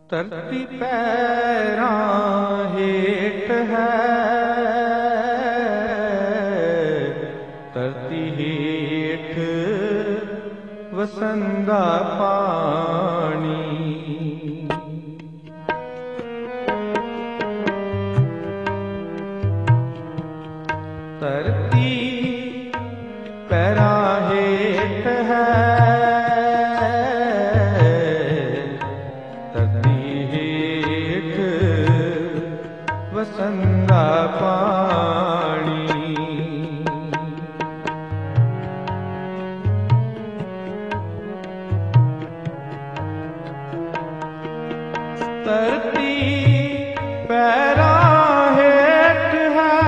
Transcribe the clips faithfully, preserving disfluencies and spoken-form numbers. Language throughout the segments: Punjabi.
ਧਰਤੀ ਪੈਰਾਂ ਹੇਠ ਹੈ, ਧਰਤੀ ਹੇਠ ਵਸੰਦਾ ਪਾਣੀ। ਧਰਤੀ ਪੈਰਾਂ ਹੇਠ ਹੈ, ਵਸੰਦਾ ਪਾਣੀ। ਧਰਤੀ ਪੈਰਾਂ ਹੇਠ ਹੈ,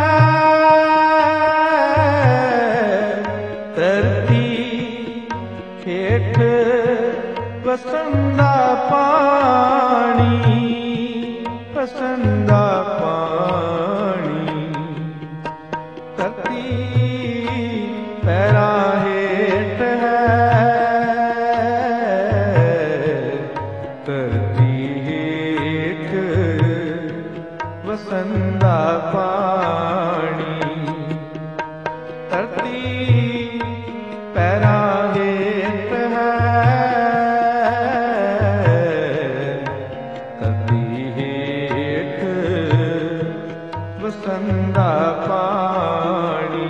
ਧਰਤੀ ਹੇਠ ਵਸੰਦਾ ਪਾਣੀ, ਵਸੰਦਾ ਪਾਣੀ। ਧਰਤੀ ਪੈਰਾਂ ਹੇਠ ਹੈ, ਧਰਤੀ ਹੇਠ ਵਸੰਦਾ ਪਾਣੀ। ਧਰਤੀ ਪੈਰਾਂ ਹੇਠ ਹੈ, ਵਸੰਦਾ ਪਾਣੀ।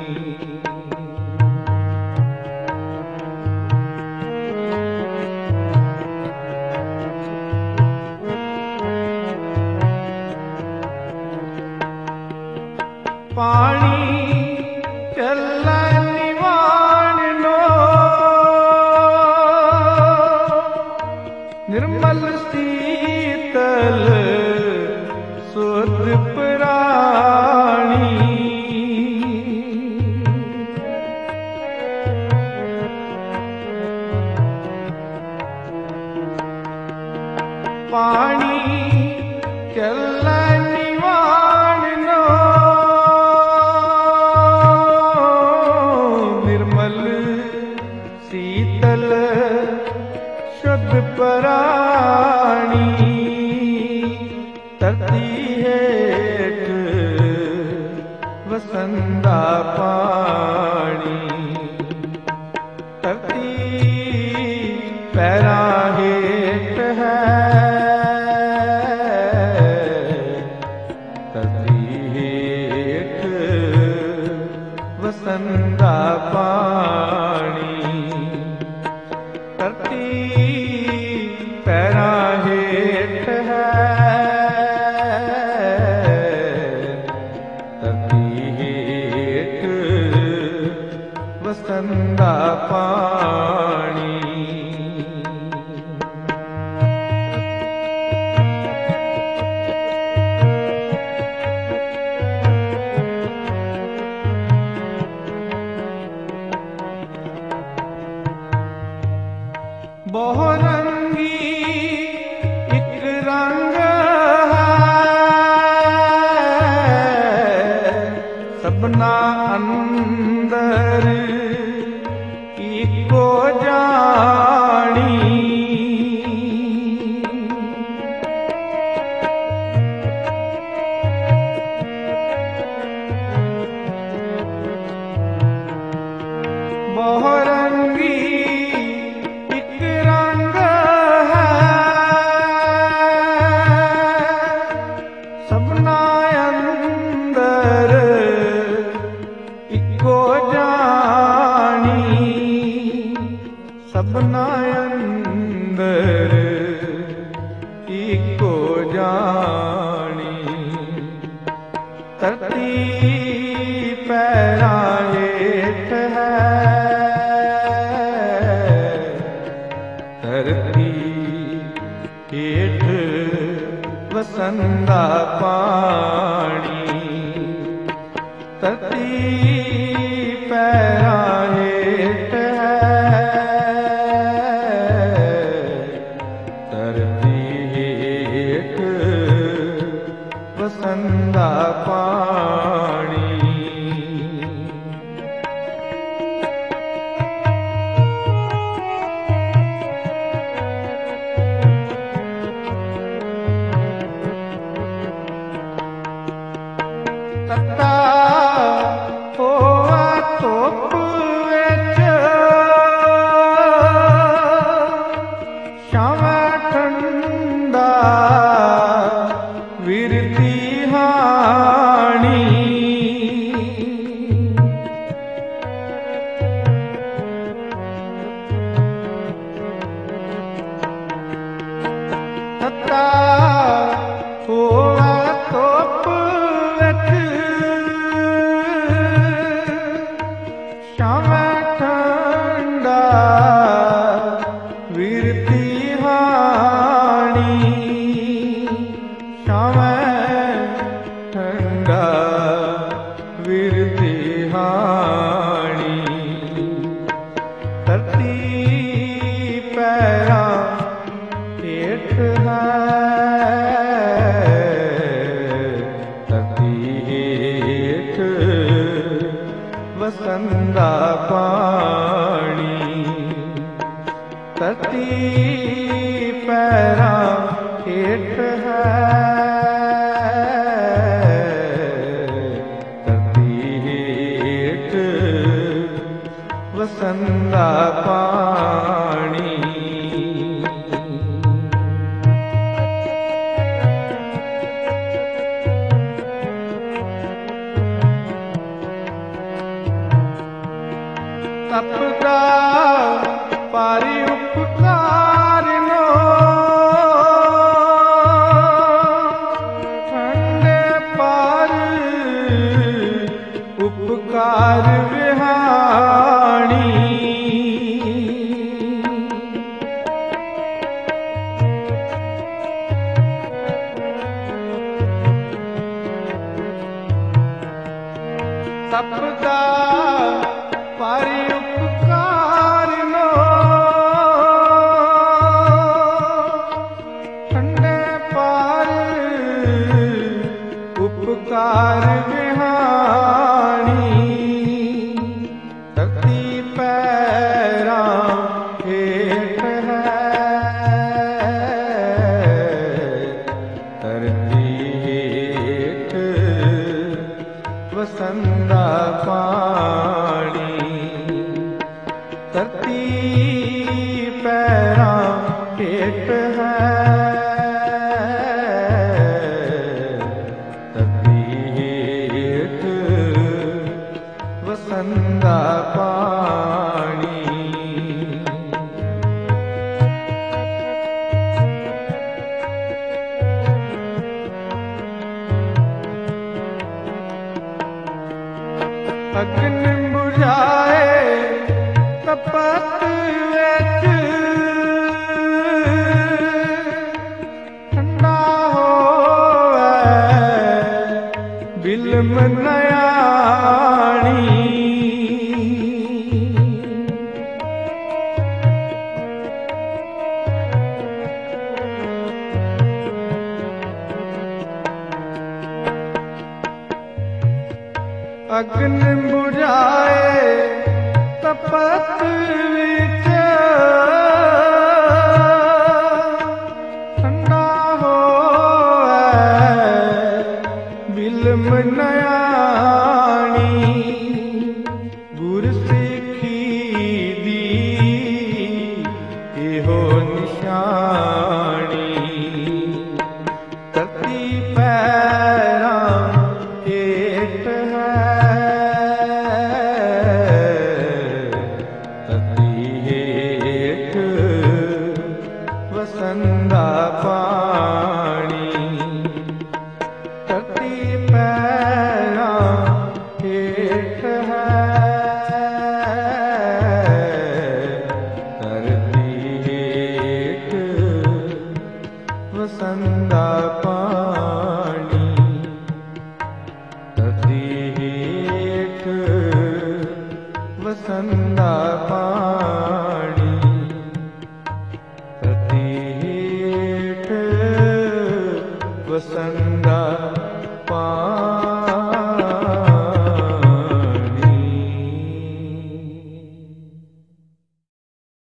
ਪਾਣੀ ਚੱਲੈ ਨਿਵਾਣ ਨੋ, ਨਿਰਮਲ ਸੀਤਲ ਸੁਧ ਪ੍ਰਾਣੀ। ਪਾਣੀ ਚੱਲੈ ਨਿਵਾਣ ਨੋ, ਨਿਰਮਲ ਸੀਤਲ ਸ਼ੁੱਧ ਪ੍ਰਾਣੀ। ਧਰਤੀ ਹੇਠ ਵਸੰਦਾ ਪਾਣੀ। ਧਰਤੀ ਪੈਰਾਂ ਹੇਠ ਹੈ, ਧਰਤੀ ਹੇਠ ਵਸੰਦਾ ਪਾਣੀ। ਧਰਤੀ ਪੈਰਾਂ ਹੇਠ ਹੈ, ਵਸੰਦਾ ਪਾਣੀ। ਬਹੁ ਰੰਗੀ ਇੱਕ ਰੰਗ ਹੈ, ਸਭਨਾ ਅੰਦਰ ਇੱਕੋ ਜਾਣੀ। ਬਹੁ ਰੰਗੀ ਇੱਕ ਰੰਗ ਹੈ, ਸਭਨਾ ਅੰਦਰ ਇੱਕੋ ਜਾਣੀ। ਸਭਨਾ ਅੰਦਰ ਇੱਕੋ ਜਾਣੀ। ਧਰਤੀ ਪੈਰਾਂ ਹੇਠ ਹੈ, ਧਰਤੀ ਹੇਠ ਵਸੰਦਾ ਪਾਣੀ। ਧਰਤੀ ਪੈਰਾਂ ਹੇਠ ਹੈ, ਧਰਤੀ ਹੇਠ ਵਸੰਦਾ ਪਾਣੀ। हाणी छावै ठंडा विरती हाणी धरती पैरा हेठ है धरती हेठ वसंदा पानी धरती पैरा हेठ है धरती हेठ वसंदा पानी तपदा पारी उपकार नो ठंडे पार उपकार विहाणी तपदा पारी उपकार नो ठंडे पार उपकार विहाणी धरती पैरा हेठ है धरती हेठ वसंदा पानी धरती पैरा हेठ है धरती हेठ वसंदा पानी अग्न बुझाए तपत विच ठंडा होवे बिलम नयाणी अग्न बुझाए तपत